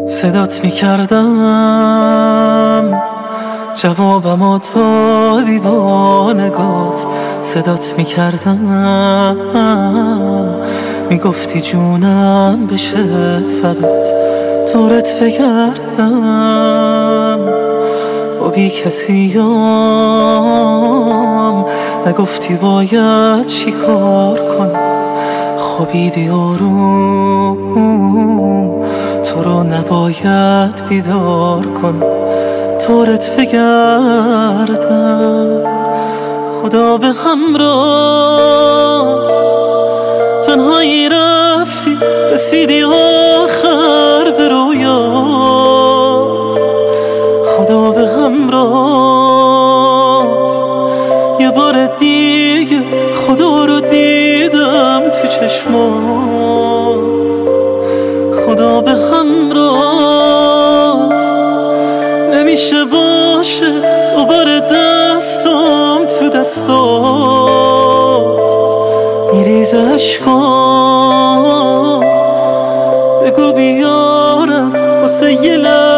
صدات میکردم جوابم دادی با نگات. صدات میکردم میگفتی جونم بشه فدات. دورت بگردم با بی کسیم، نگفتی باید چی کار کنم. خوابیدی آروم، تو رو نباید بیدار کنم. دورت بگردم خدا به همراهت. تنهایی رفتی رسیدی آخر به رویات. خدا به همراهت. یه بار دیگه خدا رو دیدم تو چشمات. خدا به همراهت. نمیشه باشه دوباره دستم تو دستات. میریزه اشکام، بگو بیارم واسه یه لحظه